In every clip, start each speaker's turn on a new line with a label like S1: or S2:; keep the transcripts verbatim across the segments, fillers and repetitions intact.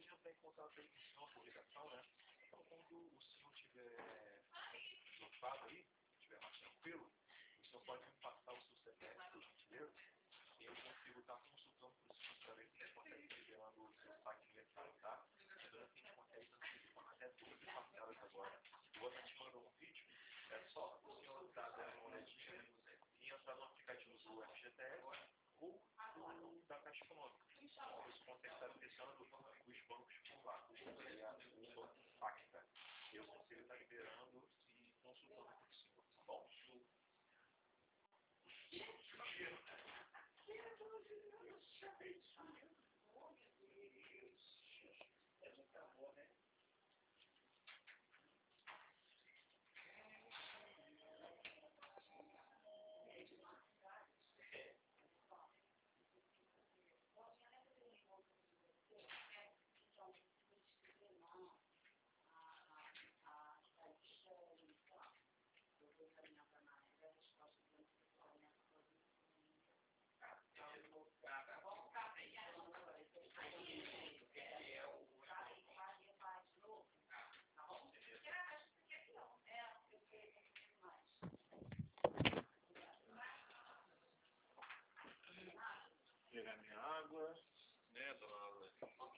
S1: já está em contato aí com a publicação, né? Então, quando o senhor tiver ocupado aí, estiver mais tranquilo, o senhor pode me passar o seu C P F, por gentileza, e eu consigo estar consultando para o senhor para ver se a gente consegue estar liberando o seu saque aniversário, tá? Lembrando que a gente consegue antecipar até doze parcelas agora. Vou estar te mandando um vídeo, é só o senhor estar dando uma olhadinha e entrar no aplicativo do F G T S ou do, da Caixa Econômica. Então, você consegue estar acessando os bancos por lá, e a, o banco Pacta. Eu consigo estar liberando e consultando aqui por cima, tá bom? Pegar minha água, né, dona Laura?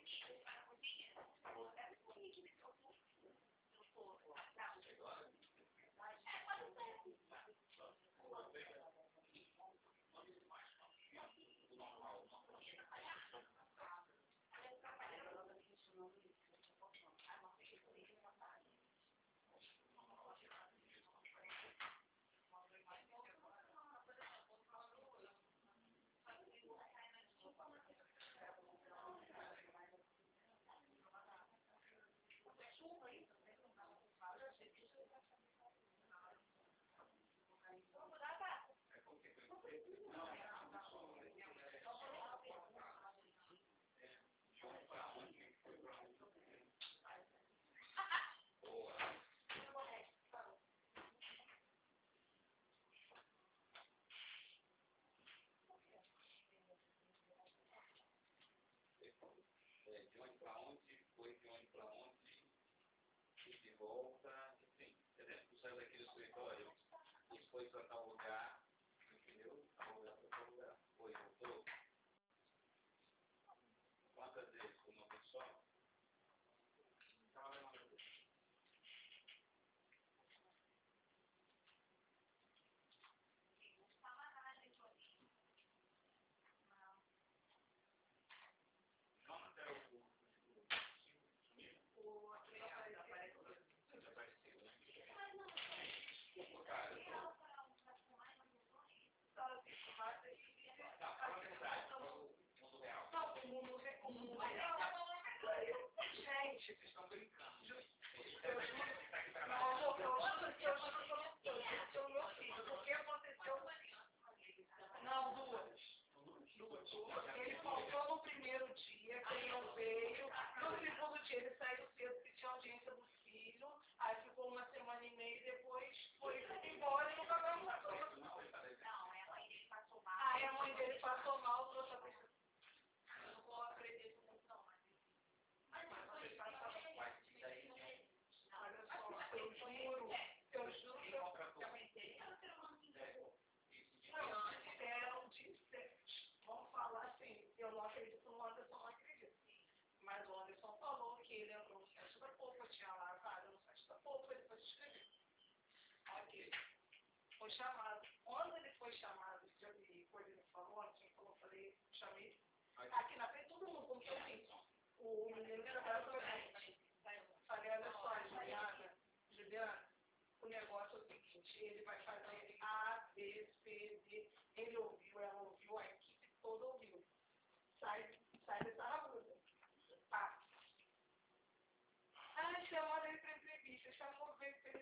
S1: De onde para onde, foi de onde para onde, e de volta, enfim, entendeu? Tu saiu daqui do escritório e foi para tal lugar, entendeu? Tal lugar para tal lugar. Foi, voltou. Quantas vezes? Uma vez só? Estava lembrando disso. Gente, vocês estão brincando. Eu juro, não, eu juro que eu juro que eu não sei. Esse é o meu filho. O que aconteceu? Não, duas. Duas. Ele faltou no primeiro dia, que ele não veio. No segundo dia ele saiu cedo, porque tinha audiência do filho. Aí ficou uma semana e meia e depois foi embora e nunca mais voltou. Não, é a mãe dele passou mal. Aí a mãe dele passou mal, trouxe a pessoa. Eu não acredito muito não, mas... Mas não foi isso. Olha só, eu juro, eu juro que eu... Não, é o disserte. Vamos falar assim, eu não acredito no Anderson, não acredito. Mas o Anderson falou que ele entrou no site da Poupa, tinha lá a vaga no site da Poupa, ele foi se inscrever. Aqui, foi chamado.